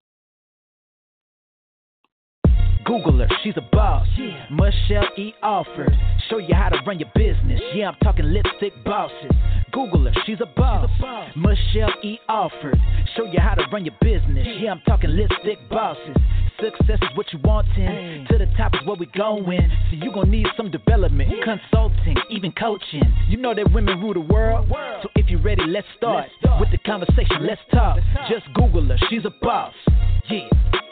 Google her, she's a boss. Yeah. Michelle E. Alford. Show you how to run your business. Yeah, I'm talking lipstick bosses. Google her, she's a boss. She's a boss. Michelle E. Alford. Show you how to run your business. Yeah, I'm talking lipstick bosses. Success is what you wantin'. Hey. To the top is where we going. So you gon' need some development, yeah. Consulting, even coaching. You know that women rule the world. world. So if you're ready, let's start. let's start with the conversation. Let's talk. Let's talk. Just Google her, she's a boss. Yeah.